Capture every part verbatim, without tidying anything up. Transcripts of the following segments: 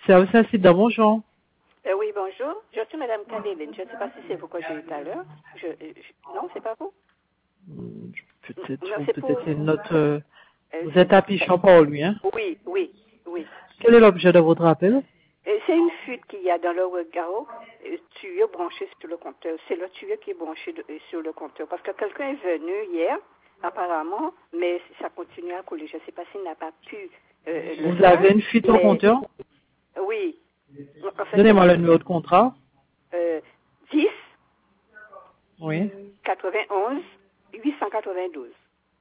Service incident, bonjour. Euh, oui, bonjour. Je suis Madame Cadeline. Je ne sais pas si c'est vous que j'ai eu tout à l'heure. Je, je- non, c'est pas vous. Hmm, Peut-être, Non, ou c'est peut-être pour. c'est notre... euh, euh, Vous êtes c'est- à Pichon par lui, hein? oui, oui, oui. Quel est l'objet de votre appel? Euh, C'est une fuite qu'il y a dans le regard, euh, tuyau branché sur le compteur. C'est le tuyau qui est branché de- euh, sur le compteur. Parce que quelqu'un est venu hier, apparemment, mais ça continue à couler. Je ne sais pas s'il n'a pas pu euh, le Vous faire. avez une fuite au Mais compteur? oui, en fait, Donnez-moi le numéro de contrat. euh, dix Oui. quatre-vingt-onze huit cent quatre-vingt-douze.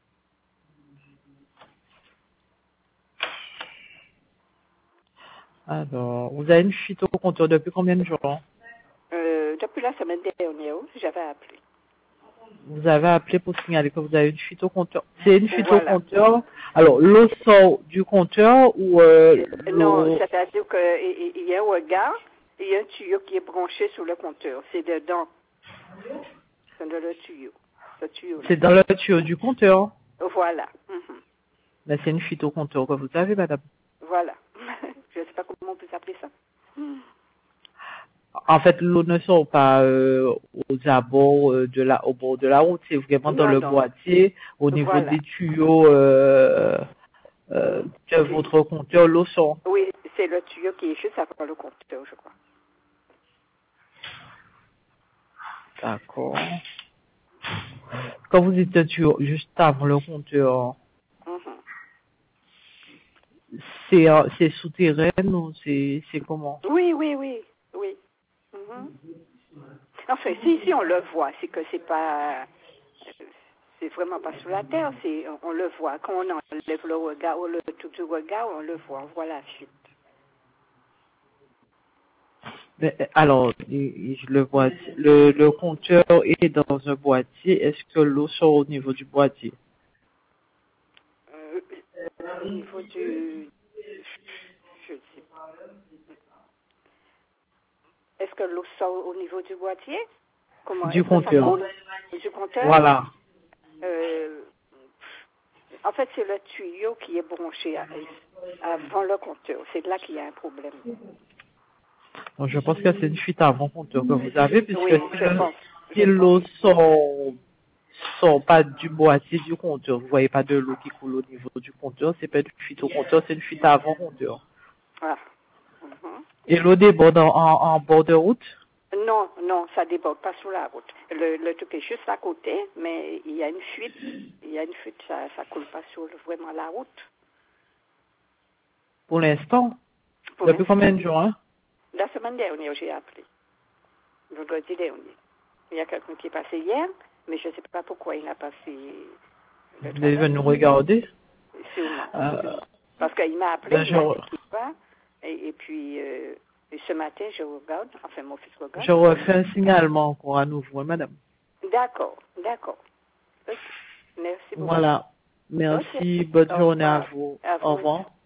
Alors, vous avez une fuite au compteur depuis combien de jours? Euh, depuis la semaine dernière, j'avais appelé. Vous avez appelé pour signaler que vous avez une fuite au compteur. C'est une fuite au Voilà. compteur. Alors, l'eau sort du compteur ou euh, Euh, non, l'eau... c'est-à-dire qu'il y a un regard, il y a un tuyau qui est branché sur le compteur. C'est dedans. C'est dans le tuyau. Ce tuyau-là. C'est dans le tuyau du compteur. Voilà. Mhm. Mais c'est une fuite au compteur que vous avez, madame. Voilà. Je ne sais pas comment on peut s'appeler ça. En fait, l'eau ne sort pas euh, aux abords euh, de la, au bord de la route, c'est vraiment dans Non, le non. boîtier, au niveau Voilà. des tuyaux euh, euh, Mhm. de votre compteur, l'eau sort. Oui, c'est le tuyau qui est juste avant le compteur, je crois. D'accord. Quand vous dites un tuyau juste avant le compteur, Mhm. c'est euh, c'est souterrain ou c'est c'est comment? Oui, oui, oui. Oui. Mhm. Enfin, si, si on le voit, c'est que c'est pas... C'est vraiment pas sous la terre, c'est, on, on le voit. Quand on enlève le regard, ou le tout du regard, on le voit, on voit la fuite. Mais, euh, alors, et- et je le vois, le, le compteur est dans un boîtier. Est-ce que l'eau sort au niveau du boîtier? Euh, au niveau du... Je ne sais pas. Est-ce que l'eau sort au niveau du boîtier? Comment? Du Est-ce que ça compteur. coule du compteur? Voilà. Euh, en fait, c'est le tuyau qui est branché à- avant le compteur. C'est là qu'il y a un problème. Bon, je pense que c'est une fuite avant compteur que vous avez, puisque Oui, si je le- pense. si Je pense. l'eau sort, sort pas du boîtier du compteur, vous voyez pas de l'eau qui coule au niveau du compteur, c'est pas une fuite au compteur, c'est une fuite avant compteur. Ah. Mhm. Et l'eau déborde en, en, en bord de route. Non, non, ça déborde pas sur la route. Le, le truc est juste à côté, mais il y a une fuite. Il y a une fuite, ça, ça coule pas sur le- vraiment la route. Pour l'instant. Pour Depuis combien l'instant. de jours, hein? La semaine dernière, j'ai appelé. Vendredi dernier. Il y a quelqu'un qui est passé hier, mais je ne sais pas pourquoi il n'a pas fait le Vous allez travail. venir regarder. Sûrement, Euh, sûrement. Parce qu'il m'a appelé, ben, il je, m'a dit qu'il va. Et, et puis, euh, et ce matin, je regarde, enfin mon fils regarde. je refais un signalement encore à nouveau, hein, madame. D'accord, d'accord. Ok. Merci beaucoup. Voilà. Ok. Merci. Bonne Au journée à revoir. vous. À Au vous aussi. revoir.